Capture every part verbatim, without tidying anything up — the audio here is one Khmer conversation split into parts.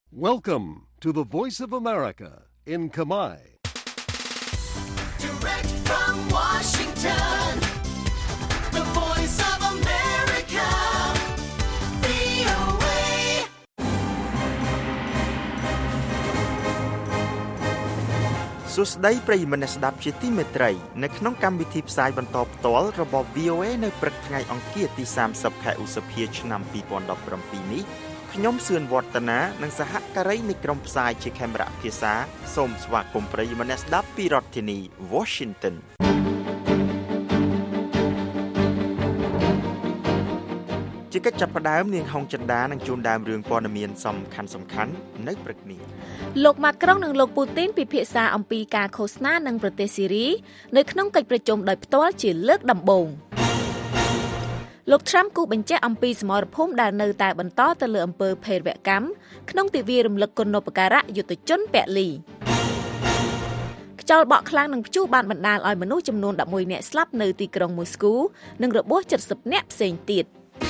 Welcome to the Voice of America in Khmer. Direct from Washington, the Voice of America, វី អូ เอសួស្តីប្រិយមិត្តអ្នកស្ដាប់ជាទីមេត្រីនៅក្នុងកម្មវិធីផ្សាយបន្តផ្ទាល់របស់ វី អូ เอ នៅព្រឹកថ្ងៃអង្គារទីសាមសិបខែឧសភាឆ្នាំពីរពាន់ដប់ប្រាំពីរនេះខ្ញុំសឿនវឌ្ឍនានិងសហការីនៃក្រុមផ្សាយជាខេមរៈភាសាសូមស្វាគមន៍ប្រិយមិត្តអ្នកស្ដាប់ពីរដ្ឋធានី Washington ជាកិច្ចចាប់ផ្ដើមនាងហុងចិន្តានឹងជូនដើមរឿងព័ត៌មានសំខាន់សំខាន់នៅព្រឹកនេះលោកម៉ាក្រុងនិងលោកពូទីនពិភាក្សាអំពីការឃោសនានឹងប្រទេសស៊ីរីនៅក្នុងកិច្ចប្រជុំដោយផ្ទាល់ជាលើកដំបូងលោកត្រាំគូបញ្ជាក់អំពីសមរភូមិដែលនៅតែបន្តទៅលើអំពើភេរវកម្មក្នុងទិវារំលឹកគុណូបការៈយុទ្ធជនពលីខ្យល់បក់ខ្លាំងនឹងព្យុះបានបណ្ដាលឲ្យមនុស្សចំនួនដប់មួយនាក់ស្លាប់នៅទីក្រុងមូស្គូនិងរបួសជិតសិបនាក់ផ្សេងទៀត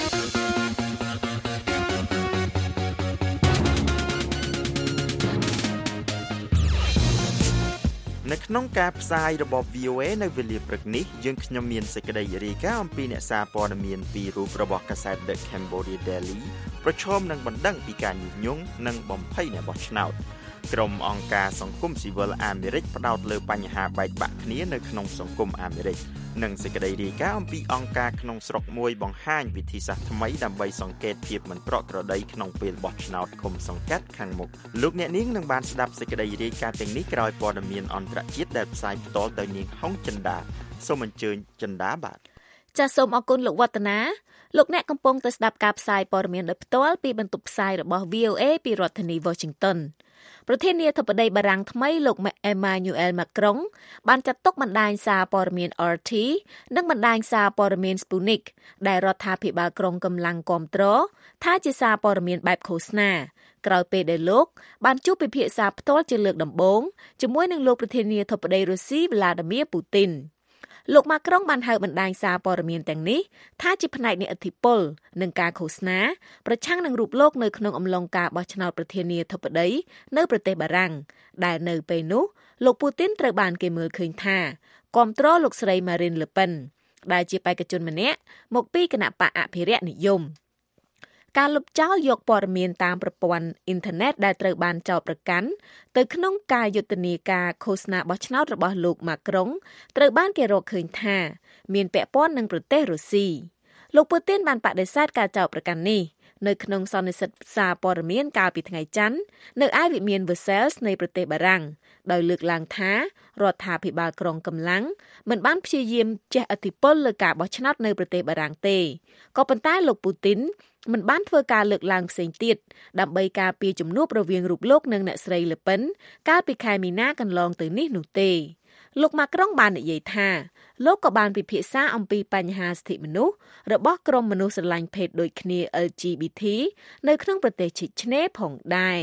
នៅក្នុងការផ្សាយរបស់ វី អូ เอ នៅវេលាព្រឹកនេះយើងខ្ញុំមានសេចក្តីរាយការណ៍អំពីអ្នកសារព័ត៌មានពីររូបរបស់កាសែត The Cambodia Daily ប្រឈមនឹងបណ្ដឹងពីការញុះញង់និងបំភ័យអ្នកបោះឆ្នោតក្រុមអង្គការសង្គមស៊ីវិលអាមេរិកផ្ដោតលើបញ្ហាបែកបាក់គ្នានៅក្នុងសង្គមអាមេរិកនិងសេចក្តីរាយការណ៍អំពីអង្គការក្នុងស្រុកមួយបង្ហាញវិធីសាស្ត្រថ្មីដើម្បីសង្កេតភាពមិនប្រក្រតីក្នុងពេលបោះឆ្នោតឃុំសង្កាត់ខាងមុខលោកអ្នកនាងនឹងបានស្ដាប់សេចក្តីរាយការណ៍ទាំងនេះក្រោយព័ត៌មានអន្តរជាតិដែលផ្សាយផ្ទាល់ដោយនាងហុងចិន្តាសូមអញ្ជើញចិន្តាបាទចាសសូមអរគុណលោកវឌ្ឍនាលោកអ្នកកំពុងតែស្ដាប់ការផ្សាយព័ត៌មានដោយផ្ទាល់ពីបន្ទប់ផ្សាយរបស់ វី អូ เอ ពីរដ្ឋធានី Washingtonប្រធានាធិបតីបារាំងថ្មីលោក Emmanuel Macron បានចាត់ទុកបណ្ដាញសារព័ត៌មាន អារ ที និងបណ្ដាញសារព័ត៌មាន Sputnik ដែលរដ្ឋាភិបាលក្រុងកម្លាំងគាំទ្រថាជាសារព័ត៌មានបែបឃោសនាក្រោយពេលដែលលោកបានជួបពិភាក្សាផ្ទាល់ជាលើកដំបូងជាមួយនឹងលោកប្រធានាធិបតីរុស្ស៊ី Vladimir Putinលោកម៉ាក្រុងបានហៅបណ្ដាញសារព័ត៌មានទាំងនេះថាជាផ្នែកនៃឥទ្ធិពលនិងការឃោសនាប្រឆាំងនឹងរូបលោកនៅក្នុងអំឡុងការបោះឆ្នោតប្រធានាធិបតីនៅប្រទេសបារាំងដែលនៅពេលនោះលោកពូទីនត្រូវបានគេមើលឃើញថាគាំទ្រលោកស្រី Marine Le Pen ដែលជាបេក្ខជនម្នាក់មកពីគណបកអភិរក្សនិយមការលុបចោលយកព័ត៌មានតាមប្រព័ន្ធអ៊ីនធឺណិតដែលត្រូវបានចោទប្រកាន់ទៅក្នុងការយុទ្ធនាការឃោសនាបោះឆ្នោតរបស់លោកម៉ាក្រុងត្រូវបានគេរកឃើញថាមានពាក់ព័ន្ធនឹងប្រទេសរុស្ស៊ីលោកពូទីនបានបដិសេធការចោទប្រកាន់នេះនៅក្នុងសន្និសីទសារព័ត៌មានកាលពីថ្ងៃច័ន្ទនៅឯវិមាន Versailles នៃប្រទេសបារាំងដោយលើកឡើងថារដ្ឋាភិបាលក្រុងកម្លាំងមិនបានព្យាយាមជះឥទ្ធិពលលើការបោះឆ្នោតនៅប្រទេសបារាំងទេក៏ប៉ុន្តែលោកពូទីនមិនបានធ្វើការលើកឡើងផ្សេងទៀតដើម្បីការពារជំនួបរវាងរូបលោកនិងអ្នកស្រី Le Pen កាលពីខែមីនាកន្លងទៅនេះនោះទេលោកម៉ាក្រុងបាននិយាយថាលោកក៏បានពិភាក្សាអំពីបញ្ហាសិទ្ធិមនុស្សរបស់ក្រុមមនុស្សស្រឡាញ់ភេទដូចគ្នា แอล จี บี ที នៅក្នុងប្រទេសឈិចឆ្នេរផងដែរ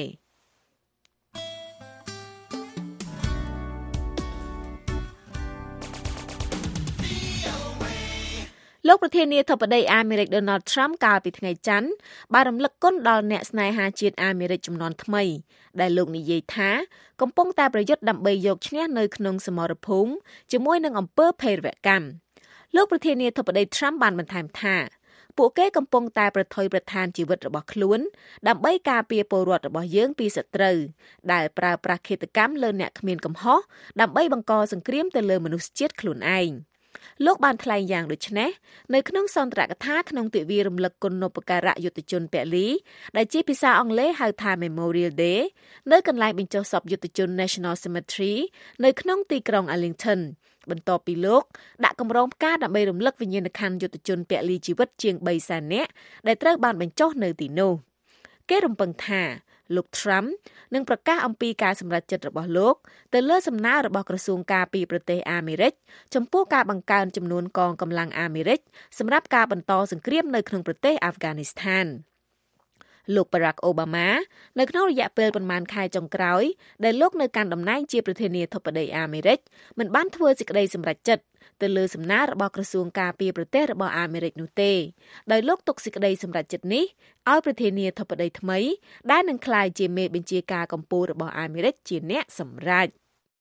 លោកប្រធានាធិបតីអាមេរិក Donald Trump កាលពីថ្ងៃច័ន្ទបានរំលឹកគុណដល់អ្នកស្នេហាជាតិអាមេរិកចំនួនថ្មីដែលលោកនិយាយថាកំពុងតែប្រយុទ្ធដើម្បីយកឈ្នះនៅក្នុងសមរភូមិជាមួយនឹងអំពើភេរវកម្មលោកប្រធានាធិបតី Trump បានបន្ថែមថាពួកគេកំពុងតែប្រថុយប្រឋានជីវិតរបស់ខ្លួនដើម្បីការពារពលរដ្ឋរបស់យើងពីសត្រូវដែលប្រើប្រាស់ឃាតកម្មលើអ្នកគ្មានកំហុសដើម្បីបង្កសង្គ្រាមទៅលើមនុស្សជាតិខ្លួនឯងលោកបានថ្លែងយ៉ាងដូចនេះនៅក្នុងសន្ទរកថាក្នុងទិវារំលឹកគុណូបការៈយុទ្ធជនពលីដែលជាភាសាអង់គ្លេសហៅថា Memorial Day នៅកន្លែងបញ្ចុះសពយុទ្ធជន National Cemetery នៅក្នុងទីក្រុង Arlington បន្ទាប់ពីលោកដាក់កម្រងផ្កាដើម្បីរំលឹកវិញ្ញាណក្ខន្ធយុទ្ធជនពលីជីវិតជាងបីសែននាក់ដែលត្រូវបានបញ្ចុះនៅទីនោះគេរំពឹងថាលោក Trump នឹងប្រកាសអំពីការសម្រេចចិត្តរបស់លោកទៅលើសំណើរបស់ក្រសួងការពារប្រទេសអាមេរិកចំពោះការបង្កើនចំនួនកងកម្លាំងអាមេរិកសម្រាប់ការបន្តសង្គ្រាមនៅក្នុងប្រទេសអាហ្វហ្គានីស្ថានលោក Barack Obama នៅក្នុងរយៈពេលប្រមាណខែចុងក្រោយដែលលោកនៅកាន់តំណែងជាប្រធានាធិបតីអាមេរិកមិនបានធ្វើសេចក្តីសម្រេចចិត្តទៅលើសំណើរបស់ក្រសួងការពារប្រទេសរបស់អាមេរិកនោះទេដោយលោកទុកសេចក្តីសម្រេចចិត្តនេះឲ្យប្រធានាធិបតីថ្មីដែលនឹងក្លាយជាមេបញ្ជាការកម្ពុជារបស់អាមេរិកជាអ្នកសម្រេច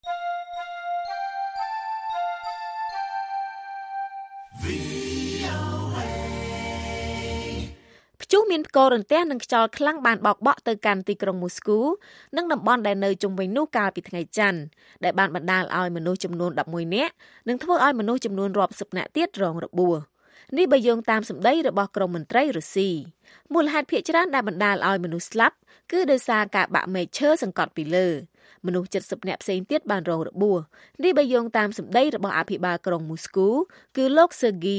ព្យុះមានផ្គររន្ទះនិងខ្យល់ខ្លាំងបានបោកបក់ទៅកាន់ទីក្រុងមូស្គូនិងតំបន់ដែលនៅជុំវិញនោះកាលពីថ្ងៃច័ន្ទដែលបានបណ្ដាលឲ្យមនុស្សចំនួនដប់មួយនាក់និងធ្វើឲ្យមនុស្សចំនួនរាប់សិបនាក់ទៀតរងរបួសនេះបើយោងតាមសម្ដីរបស់ក្រមមន្ត្រីរុស្ស៊ីមូលហេតុភាគច្រើនដែលបណ្ដាលឲ្យមនុស្សស្លាប់គឺដោយសារការបាក់មែកឈើសង្កត់ពីលើមនុស្សជិតសិបនាក់ផ្សេងទៀតបានរងរបួសនេះបើយោងតាមសម្ដីរបស់អភិបាលក្រុងមូស្គូគឺលោក Sergei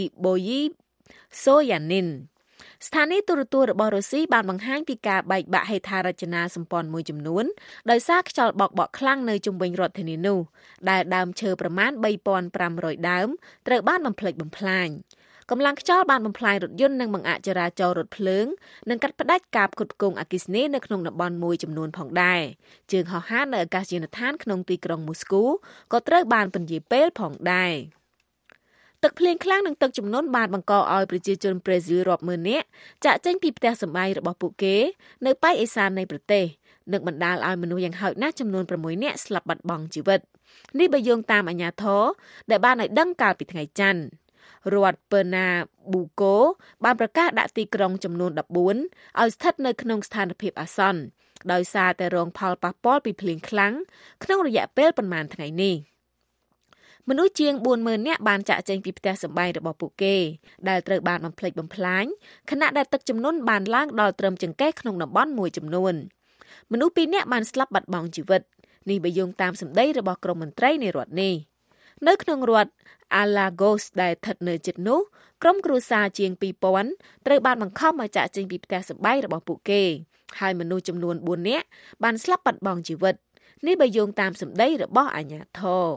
Boysoyaninស្ថានីយទូរទស្សន៍របស់រុស្ស៊ីបានបង្ហាញពីការបែកបាក់ហេដ្ឋារចនាសម្ព័ន្ធមួយចំនួនដោយសារខ្យល់បក់បក់ខ្លាំងនៅជុំវិញរដ្ឋធានីនោះដែលដើមឈើប្រមាណ បីពាន់ប្រាំរយ ដើមត្រូវបានបំផ្លិចបំផ្លាញកម្លាំងខ្យល់បានបំផ្លាញរថយន្តនិងបង្អាក់ចរាចរណ៍រថភ្លើងនិងកាត់ផ្តាច់ការផ្គត់ផ្គង់អគ្គិសនីនៅក្នុងតំបន់មួយចំនួនផងដែរជើងហោះហើរនៅអាកាសយានដ្ឋានក្នុងទីក្រុងមូស្គូក៏ត្រូវបានពន្យាពេលផងដែរទឹកភ្លៀងខ្លាំងនិងទឹកជំនន់បានបង្កឲ្យប្រជាជនប្រេស៊ីលរាប់ម៉ឺននាក់ចាកចេញពីផ្ទះសម្បែងរបស់ពួកគេនៅប៉ែកឦសាននៃប្រទេសនិងបណ្ដាលឲ្យមនុស្សយ៉ាងហោចណាស់ចំនួនប្រាំមួយនាក់ស្លាប់បាត់បង់ជីវិតនេះបើយោងតាមអាជ្ញាធរដែលបានឲ្យដឹងកាលពីថ្ងៃច័ន្ទរដ្ឋពឺណាប៊ូកូបានប្រកាសដាក់ទីក្រុងចំនួនដប់បួនឲ្យស្ថិតនៅក្នុងស្ថានភាពអាសន្នដោយសារតែរងផលប៉ះពាល់ពីភ្លៀងខ្លាំងក្នុងរយៈពេលប្រមាណថ្ងៃនេះមនុស្សជាងបួនម៉ឺននាក់បានចាក់ចេញពីផ្ទះសម្បែងរបស់ពួកគេដែលត្រូវបានបំផ្លិចបំផ្លាញខណៈដែលទឹកជំនន់បានឡើងដល់ត្រឹមចង្កេះក្នុងតំបន់មួយចំនួនមនុស្សពីរនាក់បានស្លាប់បាត់បង់ជីវិតនេះបើយោងតាមសម្ដីរបស់ក្រមមន្ត្រីនៃរដ្ឋនេះនៅក្នុងរដ្ឋ Alagoas ដែលស្ថិតនៅជិតនោះក្រុមគ្រួសារជាងពីរពាន់ត្រូវបានបង្ខំឲ្យចាក់ចេញពីផ្ទះសម្បែងរបស់ពួកគេហើយមនុស្សចំនួនបួននាក់បានស្លាប់បាត់បង់ជីវិតនេះបើយោងតាមសម្ដីរបស់អាជ្ញាធរ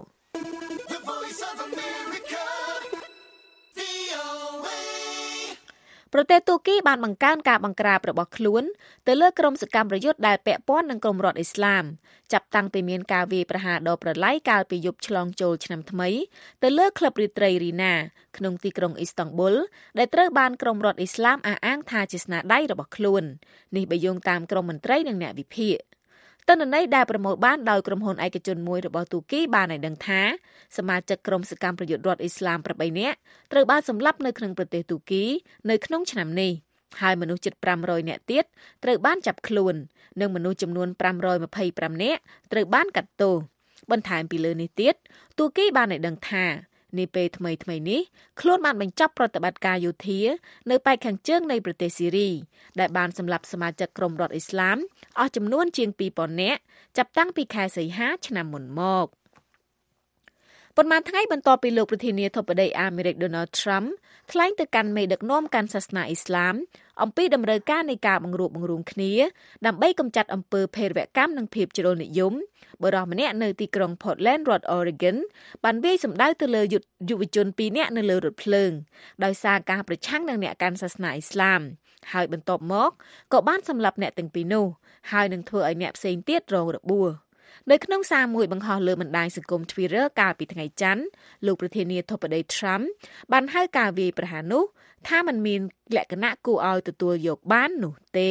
ប្រទេសទូគីបានបង្កើនការបង្ក្រាបរបស់ខ្លួនទៅលើក្រុមសកម្មប្រយុទ្ធដែលពាក់ព័ន្ធនឹងក្រុមរដ្ឋអ៊ីស្លាមចាប់តាំងពីមានការវាយប្រហារដ៏ប្រឡាយកាលពីយប់ឆ្លងចូលឆ្នាំថ្មីទៅលើក្លឹបរាត្រីរីណាក្នុងទីក្រុងអ៊ីស្តង់ប៊ុលដែលត្រូវបានក្រុមរដ្ឋអ៊ីស្លាមអះអាងថាជាស្នាដៃរបស់ខ្លួននេះបើយោងតាមក្រុមមន្ត្រីនិងអ្នកវិភាគទិន្នន័យដែលប្រមូលបានដោយក្រុមហ៊ុនឯកជនមួយរបស់ទូគីបានឲ្យដឹងថាសមាជិកក្រុមសកម្មប្រយុទ្ធរដ្ឋអ៊ីស្លាមប្រាំបីនាក់ត្រូវបានសម្លាប់នៅក្នុងប្រទេសទូគីនៅក្នុងឆ្នាំនេះហើយមនុស្សជិតប្រាំរយនាក់ទៀតត្រូវបានចាប់ខ្លួននិងមនុស្សចំនួនប្រាំរយម្ភៃប្រាំនាក់ត្រូវបានកាត់ទោសបន្ថែមពីលើនេះទៀតទូគីបានឲ្យដឹងថានាពេលថ្មីថ្មីនេះខ្លួនបានបញ្ចប់ប្រតិបត្តិការយោធានៅប៉ែកខាងជើងនៃប្រទេសស៊ីរីដែលបានសម្លាប់សមាជិកក្រុមរដ្ឋអ៊ីស្លាមអស់ចំនួនជាងពីរពាន់នាក់ចាប់តាំងពីខែសីហាឆ្នាំមុនមកប៉ុន្មានថ្ងៃបន្ទាប់ពីលោកប្រធានាធិបតីអាមេរិក Donald Trump ថ្លែងទៅកាន់មេដឹកនាំកាន់សាសនាអ៊ីស្លាមអំពីតម្រូវការនៃការបង្រួបបង្រួមគ្នាដើម្បីកម្ចាត់អំពើភេរវកម្មនិងភាពជ្រុលនិយមបុរសម្នាក់នៅទីក្រុង Portland រដ្ឋ Oregon បានវាយសម្ដៅទៅលើយុវជនពីរនាក់នៅលើរថភ្លើងដោយសារការប្រឆាំងនឹងអ្នកកាន់សាសនាអ៊ីស្លាមហើយបន្ទាប់មកក៏បានសម្លាប់អ្នកទាំងពីរនោះហើយនឹងធ្វើឲ្យអ្នកផ្សេងទៀតរងរបួសនៅក្នុងសារមួយបង្ហោះលើបណ្ដាញសង្គម Twitter កាលពីថ្ងៃច័ន្ទលោកប្រធានាធិបតី Trump បានហៅការវាយប្រហារនោះថាมันមានលក្ខណៈគួរឲ្យទទួលយកបាននោះទេ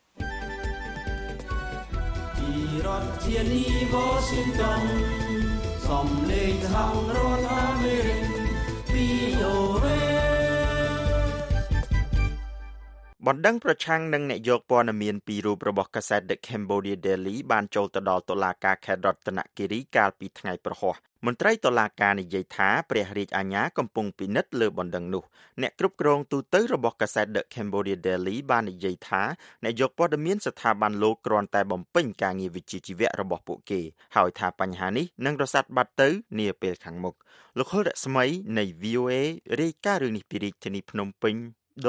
ពីរដ្ឋធានី Washington សំឡេងសហរដ្ឋអាមេរិក វី អូ เอបណ្ដឹងប្រឆាំងនឹងអ្នកយកព័ត៌មានពីរូបរបស់កាសែត The Cambodia Daily បានចូលទៅដល់តុលាការខេត្តរតនគិរីកាលពីថ្ងៃប្រហ័សមន្ត្រីតុលាការនិយាយថាព្រះរាជអាជ្ញាកំពុងពិនិត្យលើបណ្ដឹងនោះអ្នកគ្រប់គ្រងទូតរបស់កាសែត The Cambodia Daily បាននិយាយថាអ្នកយកព័ត៌មានស្ថាប័នលោកគ្រាន់តែបំពេញការងារវិជ្ជាជីវៈរបស់ពួកគេហើយថាបញ្ហានេះនឹងរសាត់បាត់ទៅនាពេលខាងមុខលោកហុលរស្មីនៃ វី អូ เอ រាយការណ៍រឿងនេះពីរាជធានីភ្នំពេញដោយ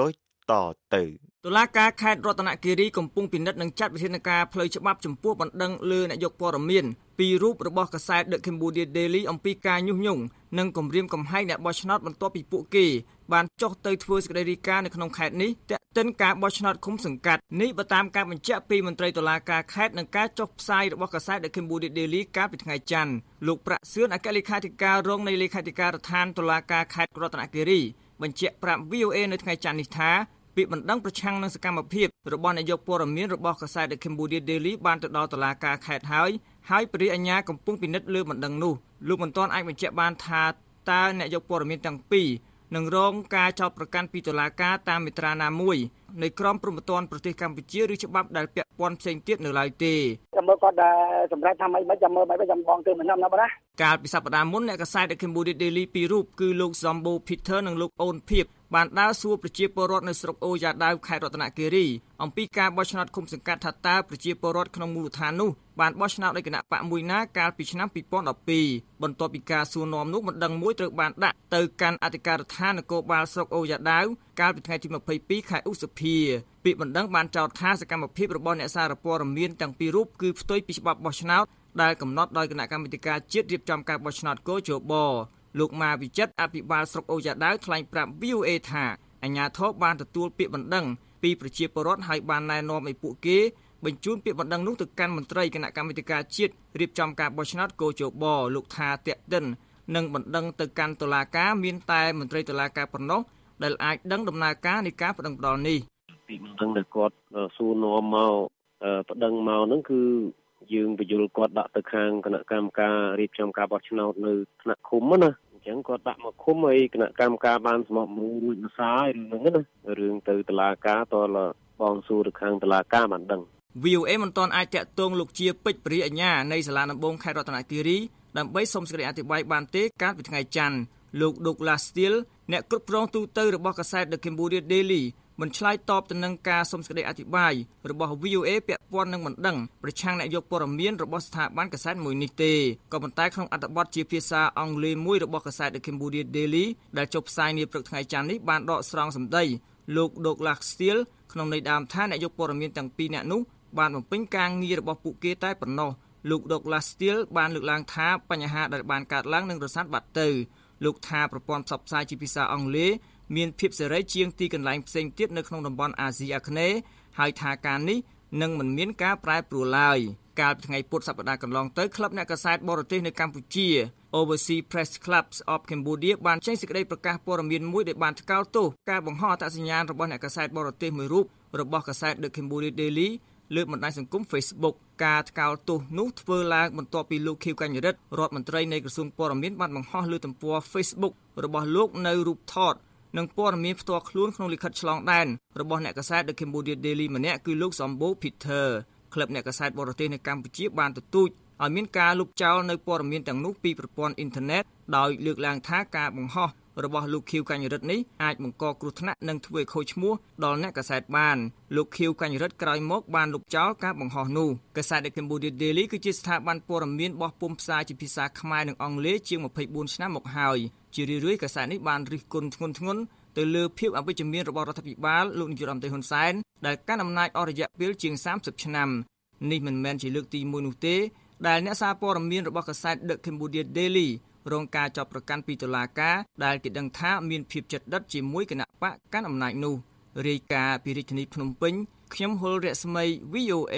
តទៅតុលាការខេត្តរតនគិរីកំពុងពិនិត្យនិងចាត់វិធានការផ្លូវច្បាប់ចំពោះបណ្ដឹងលើអ្នកយកព័ត៌មានពីរូបរបស់កាសែត The Cambodia Daily អំពីការញុះញង់និងគំរាមកំហែងអ្នកបោះឆ្នោតបន្ទាប់ពីពួកគេបានចុះទៅធ្វើសេចក្តីរាយការណ៍នៅក្នុងខេត្តនេះទាក់ទិនការបោះឆ្នោតឃុំសង្កាត់នេះបើតាមការបញ្ជាក់ពីមន្ត្រីតុលាការខេត្តនិងការចុះផ្សាយរបស់កាសែត The Cambodia Daily កាលពីថ្ងៃច័ន្ទលោកប្រាក់សឿនអគ្គលេខាធិការរងនៃលេខាធិការដ្ឋានតុលាការខេត្តរតនគិរីបញ្ជាក់ប្រាប់ V O A នៅថ្ងៃច័ន្ទនេះថាពាក្យបណ្ដឹងប្រឆាំងនឹងសកម្មភាពរបស់នាយកព័ត៌មានរបស់កាសែត The Cambodia Daily បានទៅដល់តុលាការខេត្តហើយហើយព្រះរាជអាជ្ញាកំពុងពិនិត្យលើបណ្ដឹងនោះលោកមិនទាន់អាចបញ្ជាក់បានថាតើអ្នកយកព័ត៌មានទាំងពីរនឹងរងការចោទប្រកាន់ពីតុលាការតាមមាត្រាណាមួយនៃក្រមព្រហ្មទណ្ឌប្រទេសកម្ពុជាឬច្បាប់ដែលពាក់ព័ន្ធផ្សេងទៀតនៅឡើយទេចាំមើលគាត់សម្រាប់ថាម៉េចមិនចាំមើលមិនចាំបងទៅមិនខ្ញុំណាបងណាកាលពីសប្តាហ៍មុនអ្នកកាសែត The Cambodia Daily ពីររូបគឺលោក Zombo Peter និងលោកអូនភៀបបានដើរសួរប្រជាពលរដ្ឋនៅស្រុកអូយ៉ាដាវខេត្តរតនគិរីអំពីការបោះឆ្នោតឃុំសង្កាត់ថាតើប្រជាពលរដ្ឋក្នុងមូលដ្ឋាននោះបានបោះឆ្នោតដោយគណៈបកមួយណាកាលពីឆ្នាំពីរពាន់ដប់ពីរបន្ទាប់ពីការសួរនាំនោះបណ្ដឹងមួយត្រូវបានដាក់ទៅកាន់អធិការដ្ឋាននគរបាលស្រុកអូយ៉ាដាវកាលពីថ្ងៃទីម្ភៃពីរខែឧសភាពាក្យបណ្ដឹងបានចោទថាសកម្មភាពរបស់អ្នកសារព័ត៌មានទាំងពីររូបគឺផ្ទុយពីច្បាប់បោះឆ្នោតដែលកំណត់ដោយគណៈកម្មាធិការជាតិរៀបចំការបោះឆ្នោតកោជបលោកម៉ាវិចិត្រអភិបាលស្រុកអូយ៉ាដាវថ្លែងប្រាប់ V O A ថាអាជ្ញាធរបានទទួលពាក្យបណ្ដឹងពីប្រជាពលរដ្ឋហើយបានណែនាំឲ្យពួកគេបញ្ជូនពាក្យបណ្ដឹងនោះទៅកាន់មន្ត្រីគណៈកម្មាធិការជាតិរៀបចំការបោះឆ្នោតកោជបលោកថាតាក់ទិននិងបណ្ដឹងទៅកាន់តុលាការមានតែមន្ត្រីតុលាការប៉ុណ្ណោះដែលអាចដឹងដំណើរការនៃការបណ្ដឹងផ្ដាល់នេះពីបណ្ដឹងដែលគាត់សួរនាំមកបណ្ដឹងមកហ្នឹងគឺយើងបញ្យល់គាត់ដាក់ទៅខាងគណៈកម្មការរៀបចំការបោះឆ្នោតនៅថ្នាក់ឃុំណាអញ្ចឹងគាត់ដាក់មកឃុំឲ្យគណៈកម្មការបានសម្របមួយរួចភាសារឿងហ្នឹងណារឿងទៅតុលាការតលបងសួរទៅខាងតុលាការបានដឹង V O A មិនទាន់អាចតាក់ទងលោកជាពេជ្រព្រះអាជ្ញានៃសាលាដំបងខេត្តរតនគិរីដើម្បីសូមសេចក្តីអធិប្បាយបានទេកាលពីថ្ងៃច័ន្ទលោក Douglas Steele អ្នកគ្រប់គ្រងទូតរបស់កាសែត The Cambodia Daily មិនឆ្លើយតបទៅនឹងការសុំសេចក្តីអធិប្បាយរបស់ V O A ពាក់ព័ន្ធនឹងបណ្ដឹងប្រឆាំងអ្នកយកព័ត៌មានរបស់ស្ថាប័នកាសែតមួយនេះទេក៏ប៉ុន្តែក្នុងអត្ថបទជាភាសាអង់គ្លេសមួយរបស់កាសែត The Cambodia Daily ដែលចុះផ្សាយនាព្រឹកថ្ងៃច័ន្ទនេះបានដកស្រង់សម្ដីលោក Douglas Steele ក្នុងន័យដើមថាអ្នកយកព័ត៌មានទាំងពីរនាក់នោះបានបំពេញការងាររបស់ពួកគេតែប៉ុណ្ណោះលោក Douglas Steele បានលើកឡើងថាបញ្ហាដែលបានកើតឡើងនឹងរសាត់បាត់ទៅលោកថាប្រព័ន្ធផ្សព្វផ្សាយជាភាសាអង់គ្លេសមានភាពសេរីជាងទីកន្លែងផ្សេងទៀតនៅក្នុងតំបន់អាស៊ីអាគ្នេយ៍ហើយថាការនេះនឹងមិនមានការប្រែប្រួលឡើយកាលពីថ្ងៃពុធសប្តាហ៍កន្លងទៅក្លឹបអ្នកកាសែតបរទេសនៅកម្ពុជា Overseas Press Clubs of Cambodia បានចេញសេចក្តីប្រកាសព័ត៌មានមួយដែលបានថ្កោលទោសការបង្ហោះអត្តសញ្ញាណរបស់អ្នកកាសែតបរទេសមួយរូបរបស់កាសែត The Cambodia Daily លើបណ្ដាញសង្គម Facebook ការថ្កោលទោសនោះធ្វើឡើងបន្ទាប់ពីលោកខៀវកញ្ញរិទ្ធរដ្ឋមន្ត្រីនៃក្រសួងព័ត៌មានបានបង្ហោះលើទំព័រ Facebook របស់លោកនៅរូបថតនិងព័ត៌មានផ្ទាល់ខ្លួនក្នុងលិខិតឆ្លងដែនរបស់អ្នកកាសែត The Cambodia Daily ម្នាក់គឺលោក Zombo Peter ក្លឹបអ្នកកាសែតបរទេសនៅកម្ពុជាបានទទូចឲ្យមានការលុបចោលនៅព័ត៌មានទាំងនោះពីប្រព័ន្ធអ៊ីនធឺណិតដោយលើកឡើងថាការបង្ហោះរបស់លោកខៀវកញ្ញរិទ្ធនេះអាចបង្កគ្រោះថ្នាក់និងធ្វើឲ្យខូចឈ្មោះដល់អ្នកកាសែតបានលោកខៀវកញ្ញរិទ្ធក្រោយមកបានលុបចោលការបង្ហោះនោះកាសែត The Cambodia Daily គឺជាស្ថាប័នព័ត៌មានបោះពុម្ពផ្សាយជាភាសាខ្មែរនិងអង់គ្លេសជាងម្ភៃបួនឆ្នាំមកហើយជារឿយៗកាសែតនេះបានរិះគន់ធ្ងន់ធ្ងរទៅលើភាពអវិជ្ជមានរបស់រដ្ឋាភិបាលលោកនាយរដ្ឋមន្ត្រីហ៊ុនសែនដែលកាន់អំណាចអស់រយៈពេលជាងសាមសិបឆ្នាំនេះមិនមែនជាលើកទីមួយនោះទេដែលអ្នកសារព័ត៌មានរបស់កាសែត The Cambodia Daily រងការចាប់ប្រកាន់ពីតុលាការដែលគេដឹងថាមានភាពជិតដិតជាមួយគណៈបកកាន់អំណាចនោះរាយការណ៍ពីរាជធានីភ្នំពេញខ្ញុំហុលរស្មី V O A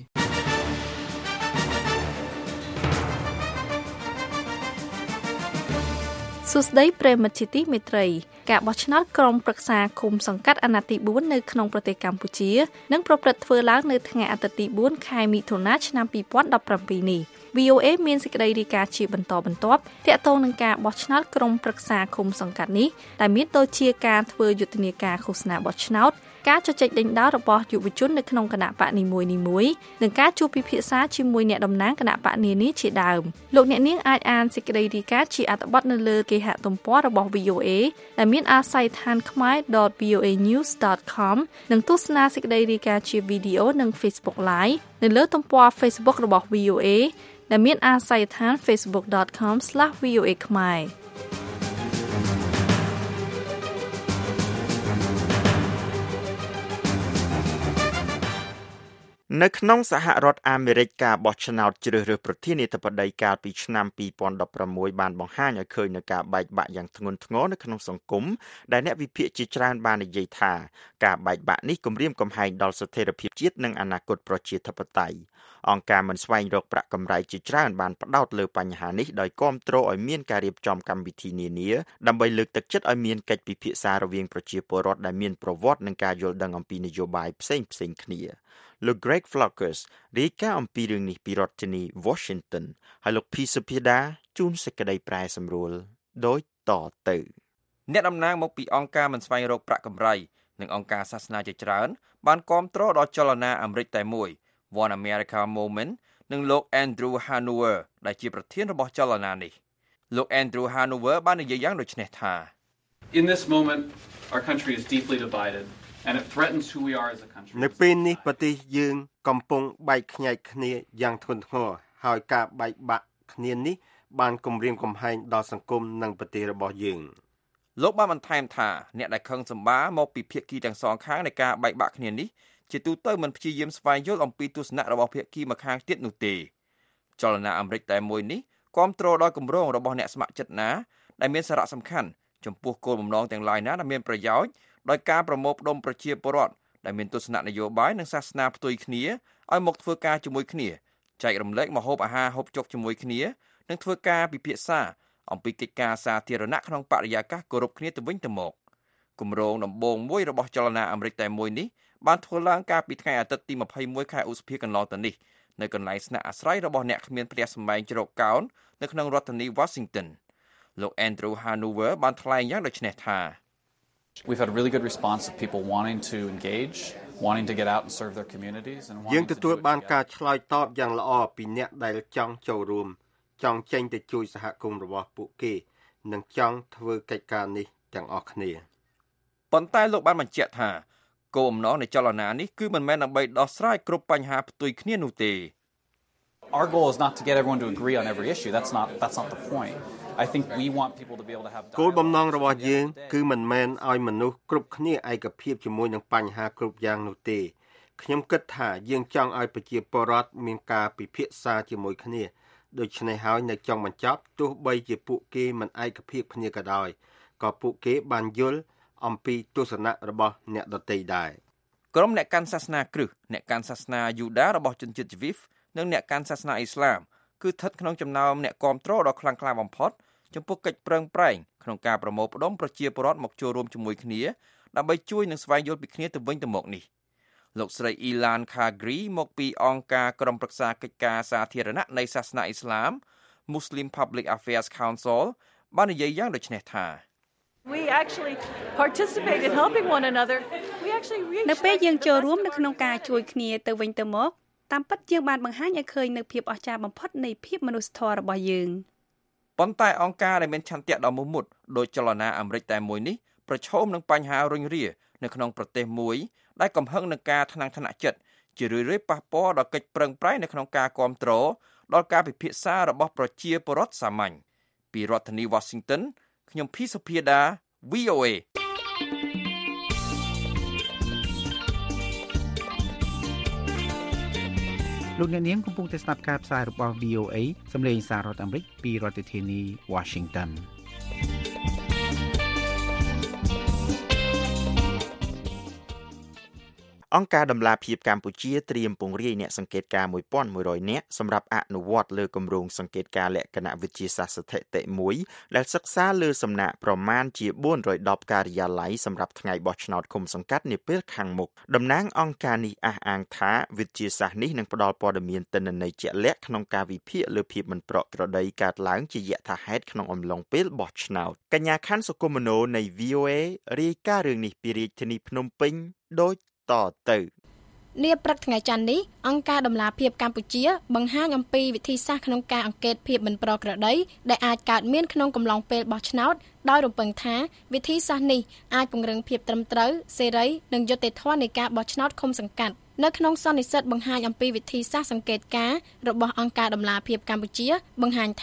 សួស្តីប្រិមត្តជាទីមេត្រីការបោះឆ្នោតក្រុមប្រឹក្សាឃុំសង្កាត់អាណត្តិទីបួននៅក្នុងប្រទេសកម្ពុជានឹងប្រព្រឹត្តធ្វើឡើងនៅថ្ងៃអាទិត្យទីបួនខែមិថុនាឆ្នាំពីរពាន់ដប់ប្រាំពីរនេះ V O A មានសេចក្តីរាយការណ៍ជាបន្តបន្ទាប់ទាក់ទងនឹងការបោះឆ្នោតក្រុមប្រឹក្សាឃុំសង្កាត់នេះដែលមានដូចជាការធ្វើយុទ្ធនាការឃោសនាបោះឆ្នោតការជជែកដេញដោលរបស់យុវជននៅក្នុងគណៈបកនីមួយៗនិងការជួបពិភាក្សាជាមួយអ្នកតំណាងគណៈបកនានាជាដើមលោកអ្នកនាងអាចអានសេចក្តីរាយការណ៍ជាអត្ថបទនៅលើគេហទំព័ររបស់ V O A ដែលមានអាស័យដ្ឋាន khmer dot v o a news dot com និងទស្សនាសេចក្តីរាយការណ៍ជាវីដេអូនិង Facebook Live នៅលើទំព័រ Facebook របស់ V O A ដែលមានអាស័យដ្ឋាន facebook dot com slash v o a khmer នៅក្នុងសហរដ្ឋអាមេរិកការបោះឆ្នោតជ្រើសរើសប្រធានាធិបតីកាលពីឆ្នាំពីរពាន់ដប់ប្រាំមួយបានបង្ហាញឲ្យឃើញនូវការបែកបាក់យ៉ាងធ្ងន់ធ្ងរនៅក្នុងសង្គមដែលអ្នកវិភាគជាច្រើនបាននិយាយថាការបែកបាក់នេះគំរាមកំហែងដល់ស្ថិរភាពជាតិនិងអនាគតប្រជាធិបតេយ្យអង្គការមិនស្វែងរកប្រាក់កម្រៃជាច្រើនបានផ្ដោតលើបញ្ហានេះដោយគាំទ្រឲ្យមានការរៀបចំកម្មវិធីនានាដើម្បីលើកទឹកចិត្តឲ្យមានកិច្ចពិភាក្សារវាងប្រជាពលរដ្ឋដែលមានប្រវត្តិនិងការយល់ដឹងអំពីនយោបាយផ្សេងៗគ្នាលោក Greg Flokers រាយការណ៍អំពីរឿងនេះពីរដ្ឋធានី Washington ហើយលោក P. Sapida ជូនសេចក្តីប្រែសម្រួលដូចតទៅអ្នកតំណាងមកពីអង្គការមិនស្វែងរកប្រាក់កម្រៃនិងអង្គការសាសនាជាច្រើនបានគាំទ្រដល់ចលនាអាមេរិកតែមួយ One America Movement និងលោក Andrew Hanover ដែលជាប្រធានរបស់ចលនានេះលោក Andrew Hanover បាននិយាយយ៉ាងដូចនេះថា In this moment our country is deeply divided.And it threatens who we are as a country. នៅពេលនេះប្រទេសយើងកំពុងបែកខ្ញែកគ្នាយ៉ាងធ្ងន់ធ្ងរហើយការបែកបាក់គ្នានេះបានគំរាមកំហែងដល់សង្គមនិងប្រទេសរបស់យើងលោកបានបន្ថែមថាអ្នកដែលខឹងសម្បាមកពីភាគីទាំងសងខាងនៃការបែកបាក់គ្នានេះជាទូទៅមិនព្យាយាមស្វែងយល់អំពីទស្សនៈរបស់ភាគីម្ខាងទៀតនោះទេចលនាអាមេរិកតែមួយនេះគាំទ្រដល់គម្រោងរបស់អ្នកស្ម័គ្រចិត្តណាដែលមានសារៈសំខាន់ចំពោះគោលបំណងទាំងឡាយណាដែលមានប្រយោជន៍ដោយការប្រមូលផ្ដុំប្រជាពលរដ្ឋដែលមានទស្សនៈនយោបាយនិងសាសនាផ្ទុយគ្នាឲ្យមកធ្វើការជាមួយគ្នាចែករំលែកម្ហូបអាហារហូបចុកជាមួយគ្នានិងធ្វើការពិភាក្សាអំពីកិច្ចការសាធារណៈក្នុងបរិយាកាសគោរពគ្នាទៅវិញទៅមកគម្រោងដំបូងមួយរបស់ចលនាអាមេរិកតែមួយនេះបានធ្វើឡើងកាលពីថ្ងៃអាទិត្យទីម្ភៃមួយខែឧសភាកន្លងទៅនេះនៅកន្លែងស្នាក់អាស្រ័យរបស់អ្នកគ្មានផ្ទះសម្បែងជ្រកកោននៅក្នុងរដ្ឋធានី Washington លោក Andrew Hanover បានថ្លែងយ៉ាងដូចនេះថា We've had a really good response of people wanting to engage, wanting to get out and serve their communities and wanting to យើងទទួលបានការឆ្លើយតបយ៉ាងល្អពីអ្នកដែលចង់ចូលរួមចង់ចេញទៅជួយសហគមន៍របស់ពួកគេនិងចង់ធ្វើកិច្ចការនេះទាំងអស់គ្នាប៉ុន្តែលោកបានបញ្ជាក់ថាគោលបំណងនៃចលនានេះគឺមិនមែនដើម្បីដោះស្រាយគ្រប់បញ្ហាផ្ទុយគ្នានោះទេ Our goal is not to get everyone to agree on every issue. That's not that's not the point.I think we want people to be able to have គោលបំណងរបស់យើងគឺមិនមែនឲ្យមនុស្សគ្រប់គ្នាឯកភាពជាមួយនឹងបញ្ហាគ្រប់យ៉ាងនោះទេខ្ញុំគិតថាយើងចង់ឲ្យប្រជាពលរដ្ឋមានការពិភាក្សាជាមួយគ្នាដូច្នេះហើយនៅចុងបញ្ចប់ទោះបីជាពួកគេមិនឯកភាពគ្នាក៏ដោយក៏ពួកគេបានយល់អំពីទស្សនៈរបស់អ្នកដទៃដែរក្រុមអ្នកកាន់សាសនាគ្រឹះអ្នកកាន់សាសនាយូដារបស់ជនជាតិជីវីសនិងអ្នកកាន់សាសនាអ៊ីស្លាមគឺស្ថិតក្នុងចំណោមអ្នកគាំទ្រដ៏ខ្លាំងក្លាបំផុតចំពោះកិច្ចប្រឹងប្រែងក្នុងការប្រមូលផ្ដុំប្រជាពលរដ្ឋមកចូលរួមជាមួយគ្នាដើម្បីជួយនិងស្វែងយល់ពីគ្នាទៅវិញទៅមកនេះលោកស្រី Ilan Khagri មកពីអង្គការក្រុមប្រឹក្សាកិច្ចការសាធារណៈនៃសាសនាអ៊ីស្លាម Muslim Public Affairs Council បាននិយាយយ៉ាងដូចនេះថា We actually participate in helping one another. We actually reach នៅពេលយើងចូលរួមនៅក្នុងការជួយគ្នាទៅវិញទៅមកតាមពិតយើងបានបង្ហាញឲ្យឃើញនៅភាពអស្ចារ្យបំផុតនៃភាពមនុស្សធម៌របស់យើងប៉ុន្តែអង្គការដែលមានឆន្ទៈដ៏មោះមុតដោយចលនាអាមេរិកតែមួយនេះប្រឈមនឹងបញ្ហារុញរានៅក្នុងប្រទេសមួយដែលកំហឹងនឹងការថ្នាំងថ្នាក់ចិត្តជារឿយៗប៉ះពាល់ដល់កិច្ចប្រឹងប្រែងនៅក្នុងការគ្រប់គ្រងដល់ការពិភាក្សារបស់ប្រជាពលរដ្ឋសាមញ្ញពីរដ្ឋធានី Washington ខ្ញុំ P. Sapida V O A លោកអ្នកនាងកំពុងតែស្ដាប់ការផ្សាយរបស់ V O A សម្លេងសាររដ្ឋអាមេរិកពីរដ្ឋធានី Washington អង្គការដំឡាភិបកម្ពុជាត្រៀមពង្រាយអ្នកសង្កេតការមួយពាន់មួយរយនាក់សម្រាប់អនុវត្តលើគម្រោងសង្កេតការលក្ខណៈវិទ្យាសាស្ត្រស្ថិតិមួយដែលសិក្សាលើសំណាក់ប្រមាណជាបួនរយដប់ការិយាល័យសម្រាប់ថ្ងៃបោះឆ្នោតឃុំសង្កាត់នាពេលខាងមុខតំណាងអង្គការនេះអះអាងថាវិទ្យាសាស្ត្រនេះនឹងផ្ដល់ព័ត៌មានទិន្នន័យជាក់លាក់ក្នុងការវិភាគលើភាពមិនប្រក្រតីកើតឡើងជាយថាហេតុក្នុងអំឡុងពេលបោះឆ្នោតកញ្ញាខាន់សុគមនោនៃ V O A រាយការណ៍រឿងនេះពីរាជធានីភ្នំពេញដូចតទៅនាព្រឹកថ្ងៃច័ន្ទនេះអង្គការដំឡាភិបកម្ពុជាបង្ហាញអំពីវិធីសាស្ត្រក្នុងការអង្កេតភាពមិនប្រក្រតីដែលអាចកើតមានក្នុងកំឡុងពេលបោះឆ្នោតដោយរំពឹងថាវិធីសាស្ត្រនេះអាចពង្រឹងភាពត្រឹមត្រូវសេរីនិងយុត្តិធម៌នៃការបោះឆ្នោតឃុំសង្កាត់នៅក្នុងសន្និសីទបង្ហាញអំពីវិធីសាស្ត្រសង្កេតការរបស់អង្គការដំឡាភិបកម្ពុជាបង្ហាញថា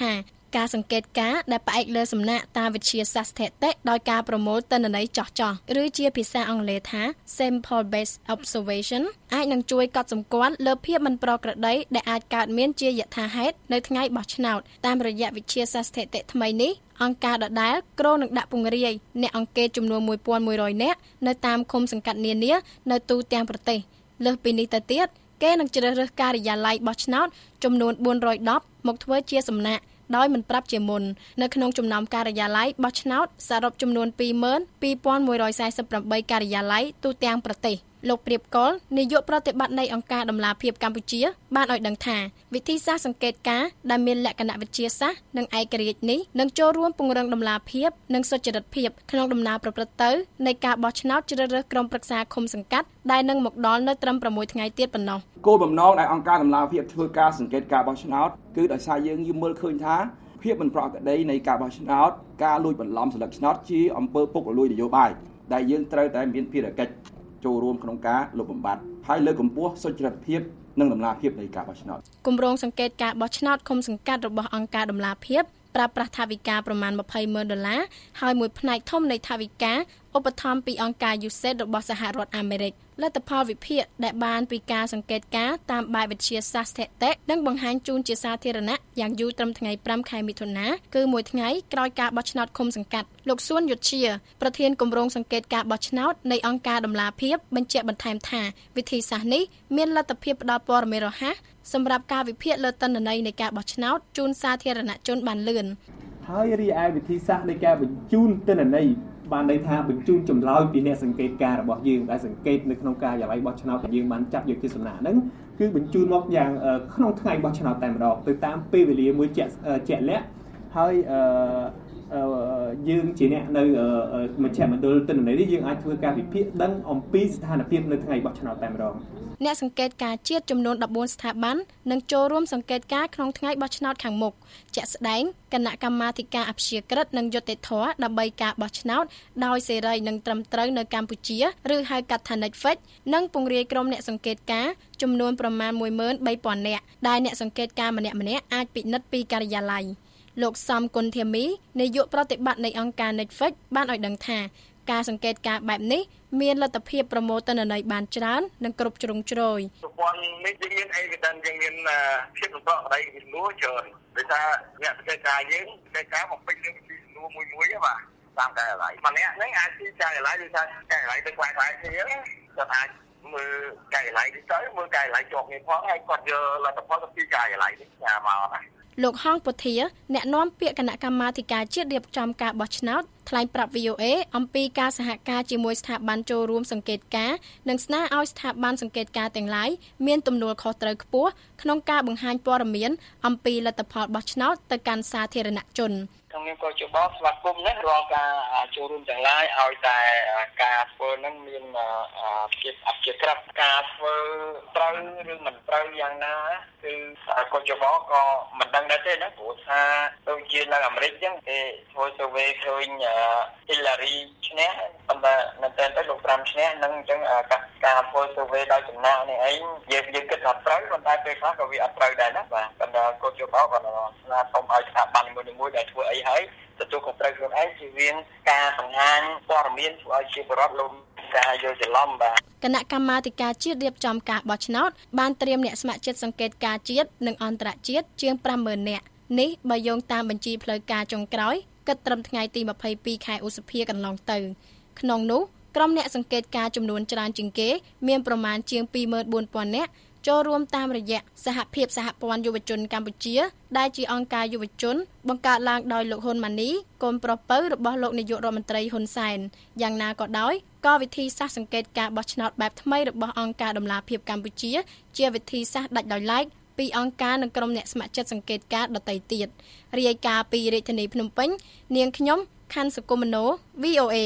ការសង្កេតការណ៍ដែលផ្អែកលើសំណាក់តាមវិទ្យាសាស្ត្រស្ថិតិដោយការប្រមូលទិន្នន័យចោះចោះឬជាភាសាអង់គ្លេសថា sample based observation អាចនឹងជួយកត់សម្គាល់លើភាពមិនប្រក្រតីដែលអាចកើតមានជាយថាហេតុនៅថ្ងៃបោះឆ្នោតតាមរយៈវិទ្យាសាស្ត្រស្ថិតិថ្មីនេះអង្គការដដែលគ្រោងនឹងដាក់ពង្រាយអ្នកអង្កេតចំនួនmột nghìn một trămនាក់នៅតាមឃុំសង្កាត់នានានៅទូទាំងប្រទេសលើសពីនេះទៅទៀតគេនឹងជ្រើសរើសការិយាល័យបោះឆ្នោតចំនួនbốn trăm tenមកធ្វើជាសំណាក់ដោយមិនប្រាប់ជាមុននៅក្នុងចំណោមការិយាល័យបោះឆ្នោតសរុបចំនួនtwo two thousand one hundred forty-eightការិយាល័យទូទាំងប្រទេសលោកព្រៀបកុលនាយកប្រតិបត្តិនៃអង្គការដំឡាភិបកម្ពុជាបានឲ្យដឹងថាវិធីសាស្ត្រសង្កេតការណ៍ដែលមានលក្ខណៈវិទ្យាសាស្ត្រនិងឯករាជ្យនេះនឹងចូលរួមពង្រឹងដំឡាភិបនិងសុចរិតភាពក្នុងដំណើរប្រព្រឹត្តទៅនៃការបោះឆ្នោតជ្រើសរើសក្រុមប្រឹក្សាឃុំសង្កាត់ដែលនឹងមកដល់នៅត្រឹមsixថ្ងៃទៀតប៉ុណ្ណោះគោលបំណងដែលអង្គការដំឡាភិបធ្វើការសង្កេតការបោះឆ្នោតគឺដោយសារយើងយល់មើលឃើញថាភាពមិនប្រក្រតីនៃការបោះឆ្នោតការលួចបន្លំស្លឹកឆ្នោតជាអំពើពុករលួយនយោបាយដែលយើងត្រូវតែមានភារកិច្ចចូលរួមក្នុងការលុបបំបាត់ហើយលើកកម្ពស់សុចរិតភាពនិងដំណាភាពនៃការបោះឆ្នោតគម្រោងសង្កេតការបោះឆ្នោតឃុំសង្កាត់របស់អង្គការដំឡាភិបប្រើប្រាស់ថវិកាប្រមាណtwenty thousandដុល្លារហើយមួយផ្នែកធំនៃថវិកាឧបត្ថម្ភពីអង្គការ U S A I D របស់សហរដ្ឋអាមេរិកលទ្ធផលវិភាគដែលបានពីការសង្កេតការណ៍តាមបែបវិទ្យាសាស្ត្រស្ថិតិនិងបង្ហាញជូនជាសាធារណៈយ៉ាងយូរត្រឹមថ្ងៃfiveខែមិថុនាគឺមួយថ្ងៃក្រោយការបោះឆ្នោតឃុំសង្កាត់លោកសួនយុធ្យាប្រធានគម្រោងសង្កេតការបោះឆ្នោតនៃអង្គការដំឡាភិបបញ្ជាក់បន្ថែមថាវិធីសាស្ត្រនេះមានលទ្ធភាពផ្ដល់ព័ត៌មានរហ័សសម្រាប់ការវិភាគលើទិន្នន័យនៃការបោះឆ្នោតជូនសាធារណជនបានលឿនហើយរីឯវិធីសាស្ត្រនៃការបញ្ជូនទិន្នន័យបានន័យថាបញ្ជូនចម្លើយពីអ្នកសង្កេតការណ៍របស់យើងដែលសង្កេតនៅក្នុងការិយាល័យបោះឆ្នោតដែលយើងបានចាប់យកជាសំណាក់ហ្នឹងគឺបញ្ជូនមកយ៉ាងក្នុងថ្ងៃបោះឆ្នោតតែម្ដងទៅតាមពេលវេលាមួយជាក់ជាក់លាក់ហើយអឺយើងជាអ្នកនៅមជ្ឈមណ្ឌលទិន្នន័យនេះយើងអាចធ្វើការវិភាគដឹងអំពីស្ថានភាពនៅថ្ងៃបោះឆ្នោតតែម្ដងអ្នកសង្កេតការណ៍ជាតិចំនួនfourteenស្ថាប័ននឹងចូលរួមសង្កេតការណ៍ក្នុងថ្ងៃបោះឆ្នោតខាងមុខជាក់ស្ដែងគណៈកម្មាធិការអព្យាក្រឹតនិងយុត្តិធម៌ដើម្បីការបោះឆ្នោតដោយសេរីនិងត្រឹមត្រូវនៅកម្ពុជាឬហៅកាត់ថា Netflix និងពង្រាយក្រុមអ្នកសង្កេតការណ៍ចំនួនប្រមាណone thousand three thousandនាក់ដែលអ្នកសង្កេតការណ៍ម្នាក់ម្នាក់អាចពិនិត្យពីការិយាល័យលោកសំគុណធាមីនាយកប្រតិបត្តិនៃអង្គការ Netflix បានឲ្យដឹងថាការសង្កេតការណ៍បែបនេះមានលទ្ធភាពប្រមូលទិន្នន័យបានច្រើននិងគ្រប់ជ្រុងជ្រោយប្រព័ន្ធនេះយើងមាន evidence យើងមានភាពប្រកបដោយជំនួសច្រើនដោយសារអ្នកសង្កេតការណ៍យើងសង្កេតការណ៍មកពេញលើវិធីជំនួសមួយមួយហ្នឹងបាទតាមការិយាល័យម្នាក់ហ្នឹងអាចទីការិយាល័យដូចថាការិយាល័យទៅខ្វែងខ្វែងគ្នាគាត់អាចមើលការិយាល័យនេះទៅមើលការិយាល័យជាប់នេះផងហើយគាត់យកលទ្ធផលទៅពីការិយាល័យនេះញ៉ាំមកណាលោកហងពុធាអ្នកនាំពាក្យគណៈកម្មាធិការជាតិរៀបចំការបោះឆ្នោតថ្លែងប្រាប់ V O A អំពីការសហការជាមួយស្ថាប័នចូលរួមសង្កេតការណ៍និងស្នើឲ្យស្ថាប័នសង្កេតការណ៍ទាំងឡាយមានទំនួលខុសត្រូវខ្ពស់ក្នុងការបង្ហាញព័ត៌មានអំពីលទ្ធផលបោះឆ្នោតទៅកាន់សាធារណជនក្នុងនាមក៏ជាបោះស្វាគមន៍នេះរាល់ការចូលរួមទាំងឡាយឲ្យតែការធ្វើនឹងមានភាពអព្យាក្រឹតការធ្វើត្រូវឬមិនត្រូវយ៉ាងណាគឺក៏ជាបោះក៏មិនដឹងដែរទេណាព្រោះថាដូចជានៅអាមេរិកចឹងគេធ្វើ survey ឃើញ Hillary ឈ្នះប៉ុន្តែនៅតែទៅលោកTrumpឈ្នះនឹងអញ្ចឹងការធ្វើ survey ដោយចំណាក់នេះឯងយើងយើងគិតថាត្រូវប៉ុន្តែពេលខ្លះក៏វាអត់ត្រូវដែរណាបាទប៉ុន្តែក៏ជាបោះក៏ស្នើសុំឲ្យស្ថាប័នមួយៗដែលធ្វើអីហើយទទួលខុសត្រូវខ្លួនឯងជៀសវាងការបង្ហាញព័ត៌មានធ្វើឲ្យជាបរិបទលោកការយល់ច្រឡំបាទគណៈកម្មាធិការជាតិរៀបចំការបោះឆ្នោតបានត្រៀមអ្នកស្ម័គ្រចិត្តសង្កេតការណ៍ជាតិនិងអន្តរជាតិជាងfive thousandនាក់នេះបើយោងតាមបញ្ជីផ្លូវការចុងក្រោយគិតត្រឹមថ្ងៃទីtwenty-twoខែឧសភាកន្លងទៅក្នុងនោះក្រុមអ្នកសង្កេតការណ៍ចំនួនច្រើនជាងគេមានប្រមាណជាងtwo thousand four hundredនាក់ចូលរួមតាមរយៈសហភាពសហព័ន្ធយុវជនកម្ពុជាដែលជាអង្គការយុវជនបង្កើតឡើងដោយលោកហ៊ុនម៉ាណីកូនប្រុសពៅរបស់លោកនាយករដ្ឋមន្ត្រីហ៊ុនសែនយ៉ាងណាក៏ដោយក៏វិធីសាស្ត្រសង្កេតការបោះឆ្នោតបែបថ្មីរបស់អង្គការដំឡាភិបកម្ពុជាជាវិធីសាស្ត្រដាច់ដោយឡែកពីអង្គការនិងក្រុមអ្នកស្ម័គ្រចិត្តសង្កេតការណ៍ដទៃទៀតរាយការណ៍ពីរាជធានីភ្នំពេញនាងខ្ញុំខណ្ឌសុគមនោ V O A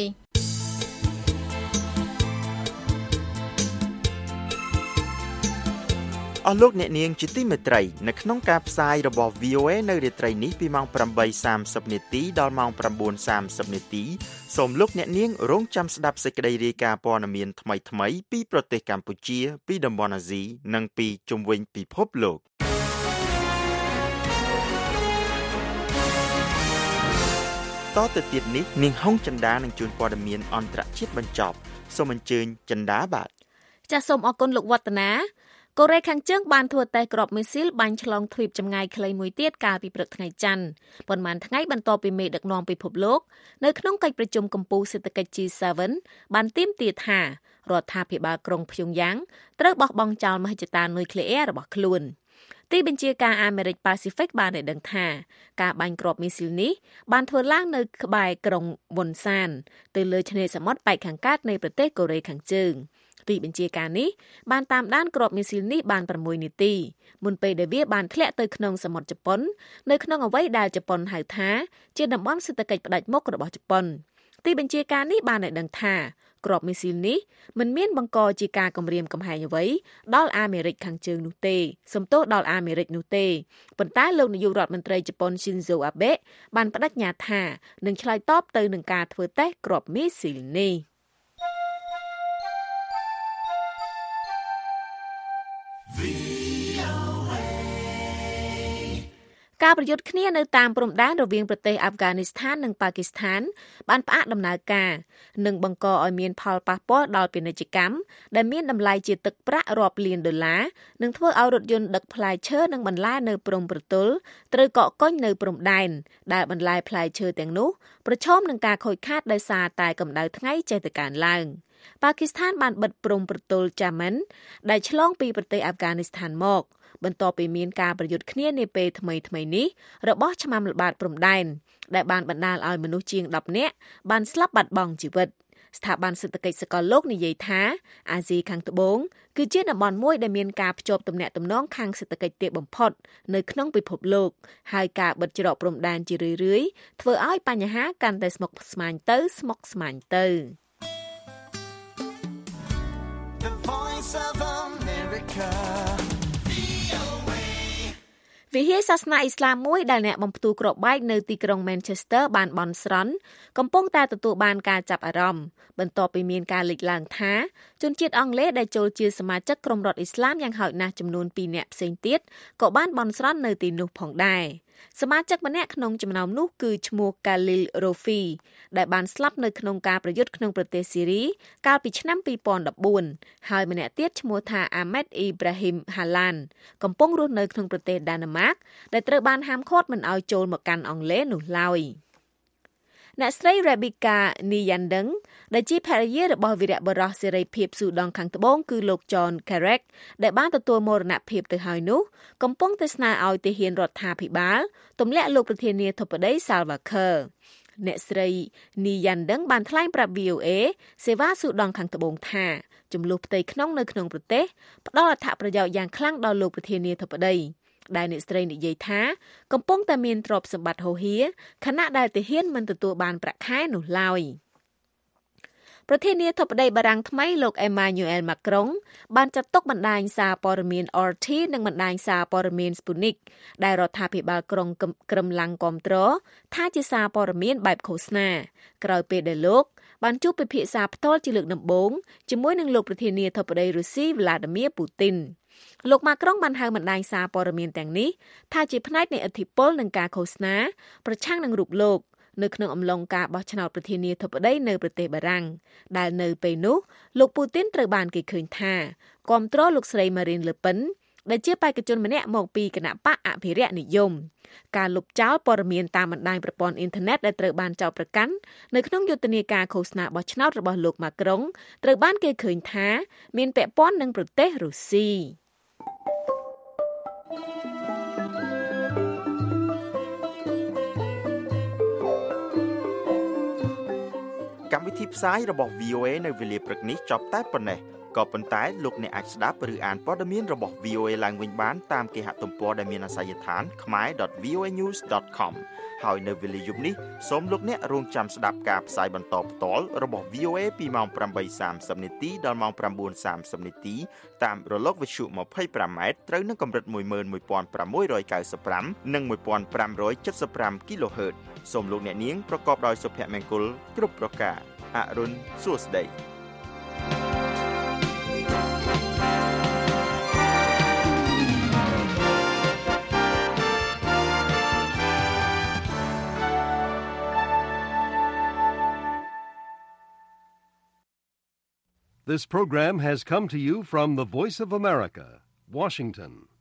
អស់លោកអ្នកនាងជាទីមេត្រីនៅក្នុងការផ្សាយរបស់ V O A នៅរាត្រីនេះពីម៉ោងeight thirtyនាទីដល់ម៉ោងnine thirtyនាទីសូមលោកអ្នកនាងរងចាំស្ដាប់សេចក្តីរាយការណ៍ព័ត៌មានថ្មីៗពីប្រទេសកម្ពុជាពីតំបន់អាស៊ីនិងពីជុំវិញពិភពលោកបន្តទៅទៀតនេះនាងហុងចិន្តានឹងជួនព័ត៌មានអន្តរជាតិបញ្ចប់សូមអញ្ជើញចិន្តាបាទចាសសូមអរគុណលោកវឌ្ឍនាកូរ៉េខាងជើងបានធ្វើតេស្តគ្រាប់មីស៊ីលបាញ់ឆ្លងទ្វីបចម្ងាយខ្លីមួយទៀតកាលពីព្រឹកថ្ងៃច័ន្ទប៉ុន្មានថ្ងៃបន្ទាប់ពីមេដឹកនាំពិភពលោកនៅក្នុងកិច្ចប្រជុំកំពូលសេដ្ឋកិច្ច G សេ븐 បានទាមទារថារដ្ឋាភិបាលក្រុងព្យុងយ៉ាងត្រូវបោះបង់ចោលមហិច្ឆតានុយក្លេអ៊ែររបស់ខ្លួនទីបញ្ជាការអាមេរិកប៉ាស៊ីហ្វិកបានឲ្យដឹងថាការបាញ់គ្រាប់មីស៊ីលនេះបានធ្វើឡើងនៅក្បែរក្រុងវុនសានទៅលើឆ្នេរសមុទ្រប៉ែកខាងកើតនៃប្រទេសកូរ៉េខាងជើងទីបញ្ជាការនេះបានតាមដានគ្រាប់មីស៊ីលនេះបានប្រាំមួយនាទីមុនពេលដែលវាបានធ្លាក់ទៅក្នុងសមុទ្រជប៉ុននៅក្នុងអ្វីដែលជប៉ុនហៅថាជាតំបន់សេដ្ឋកិច្ចផ្ដាច់មុខរបស់ជប៉ុនទីបញ្ជាការនេះបានឲ្យដឹងថាគ្រាប់មីស៊ីលនេះមិនមានបង្កជាការគំរាមកំហែងអ្វីដល់អាមេរិកខាងជើងនោះទេសំទោសដល់អាមេរិកនោះទេប៉ុន្តែលោកនាយករដ្ឋមន្ត្រីជប៉ុន Shinzo Abe បានបដិញ្ញាថានឹងឆ្លើយតបទៅនឹងការធ្វើតេស្តគ្រាប់មីស៊ីលនេះការប្រយុទ្ធគ្នានៅតាមព្រំដែនរវាងប្រទេសអាហ្វហ្គានីស្ថាននិងប៉ាគីស្ថានបានផ្អាកដំណើរការនិងបង្កឲ្យមានផលប៉ះពាល់ដល់ពាណិជ្ជកម្មដែលមានតម្លៃជាទឹកប្រាក់រាប់លានដុល្លារនិងធ្វើឲ្យរថយន្តដឹកផ្លែឈើនិងបន្លែនៅព្រំប្រទល់ត្រូវកកកុញនៅព្រំដែនដែលបន្លែផ្លែឈើទាំងនោះប្រឈមនឹងការខូចខាតដោយសារតែកម្ដៅថ្ងៃចេះតែកើនឡើងប៉ាគីស្ថានបានបិទព្រំប្រទល់ចាមិនដែលឆ្លងពីប្រទេសអាហ្វហ្គានីស្ថានមកបន្ទាប់ពីមានការប្រយុទ្ធគ្នានាពេលថ្មីថ្មីនេះរបស់ឆ្មាំល្បាតព្រំដែនដែលបានបណ្ដាលឲ្យមនុស្សជាងដប់នាក់បានស្លាប់បាត់បង់ជីវិតស្ថាប័នសេដ្ឋកិច្ចសកលលោកនិយាយថាអាស៊ីខាងត្បូងគឺជាតំបន់មួយដែលមានការភ្ជាប់ទំនាក់ទំនងខាងសេដ្ឋកិច្ចទាបបំផុតនៅក្នុងពិភពលោកហើយការបិទច្រកព្រំដែនជារឿយៗធ្វើឲ្យបញ្ហាកាន់តែស្មុគស្មាញទៅស្មុគស្មាញទៅThe Voice of Americaវិហារសាសនាអ៊ីស្លាមមួយដែលអ្នកបំផ្ទុះគ្រាប់បែកនៅទីក្រុង Manchester បានបន់ស្រន់កំពុងតែទទួលបានការចាប់អារម្មណ៍បន្ទាប់ពីមានការលេចឡើងថាជនជាតិអង់គ្លេសដែលចូលជាសមាជិកក្រុមរដ្ឋអ៊ីស្លាមយ៉ាងហោចណាស់ចំនួនពីរនាក់ផ្សេងទៀតក៏បានបន់ស្រន់នៅទីនោះផងដែរសមាជិកម្នាក់ក្នុងចំណោមនោះគឺឈ្មោះ Khalil Rofi ដែលបានស្លាប់នៅក្នុងការប្រយុទ្ធក្នុងប្រទេសស៊ីរីកាលពីឆ្នាំពីរពាន់ដប់បួនហើយម្នាក់ទៀតឈ្មោះថា Ahmed Ibrahim Halan កំពុងរស់នៅក្នុងប្រទេសដាណឺម៉ាកដែលត្រូវបានហាមឃាត់មិនឲ្យចូលមកកាន់អង់គ្លេសនោះឡើយអ្នកស្រី Rebecca Nyandeng ដែលជាភរិយារបស់វីរបុរសសេរីភាពស៊ូដង់ខាងត្បូងគឺលោក John Carrack ដែលបានទទួលមរណភាពទៅហើយនោះកំពុងតែស្នើឲ្យទាហានរដ្ឋាភិបាលទម្លាក់លោកប្រធានាធិបតី Salva Kiir អ្នកស្រី Nyandeng បានថ្លែងប្រាប់ វី អូ អេ សេវាស៊ូដង់ខាងត្បូងថាចំនួនផ្ទៃក្នុងនៅក្នុងប្រទេសផ្ដល់អត្ថប្រយោជន៍យ៉ាងខ្លាំងដល់លោកប្រធានាធិបតីដែលអ្នកស្រីនិយាយថាកំពុងតែមានទ្រព្យសម្បត្តិហូរហៀខណៈដែលទាហានមិនទទួលបានប្រាក់ខែនោះឡើយប្រធានាធិបតីបារាំងថ្មីលោក Emmanuel Macron បានចាត់ទុកបណ្ដាញសារព័ត៌មាន អារ ที និងបណ្ដាញសារព័ត៌មាន Sputnik ដែលរដ្ឋាភិបាលក្រុងក្រឹមឡាំងគាំទ្រថាជាសារព័ត៌មានបែបឃោសនាក្រោយពេលដែលលោកបានជួបពិភាក្សាផ្ទាល់ជាលើកដំបូងជាមួយនឹងលោកប្រធានាធិបតីរុស្ស៊ី Vladimir Putinលោកម៉ាក្រុងបានហៅបណ្ដាញសារព័ត៌មានទាំងនេះថាជាផ្នែកនៃឥទ្ធិពលនិងការឃោសនាប្រឆាំងនឹងរូបលោកនៅក្នុងអំឡុងការបោះឆ្នោតប្រធានាធិបតីនៅប្រទេសបារាំងដែលនៅពេលនោះលោកពូទីនត្រូវបានគេឃើញថាគាំទ្រលោកស្រី Marine Le Pen ដែលជាបេក្ខជនម្នាក់មកពីគណៈបកអភិរក្សនិយមការលុបចោលព័ត៌មានតាមបណ្ដាញប្រព័ន្ធអ៊ីនធឺណិតដែលត្រូវបានចោទប្រកាន់នៅក្នុងយុទ្ធនាការឃោសនាបោះឆ្នោតរបស់លោកម៉ាក្រុងត្រូវបានគេឃើញថាមានពាក់ព័ន្ធនឹងប្រទេសរុស្ស៊ីកម្មវិធីផ្សាយរបស់ វី អូ អេ នៅវេលាព្រឹកនេះចប់តែប៉ុណ្ណេះក៏ប៉ុន្តែលោកអ្នកអាចស្ដាប់ឬអានព័ត៌មានរបស់ វី អូ អេ ឡើងវិញបានតាមគេហទំព័រដែលមានអាសយដ្ឋាន khmae ដត វី អូ អេ news ដត com ហើយនៅវេលាយប់នេះសូមលោកអ្នករងចាំស្ដាប់ការផ្សាយបន្តផ្ទាល់របស់ វី អូ អេ ពីម៉ោង ប្រាំបីសាមសិប នាទីដល់ម៉ោង ប្រាំបួនសាមសិប នាទីតាមរលកវិទ្យុ ម្ភៃប្រាំម៉ែត្រត្រូវនឹងកម្រិត មួយម៉ឺនមួយពាន់ប្រាំមួយរយកៅសិបប្រាំ និង មួយពាន់ប្រាំរយседសិបប្រាំ គីឡូហឺត សូមលោកអ្នកនាងប្រកបដោយសុភមង្គលគ្រប់ប្រការអរុនសួស្តី This program has come to you from the Voice of America, Washington.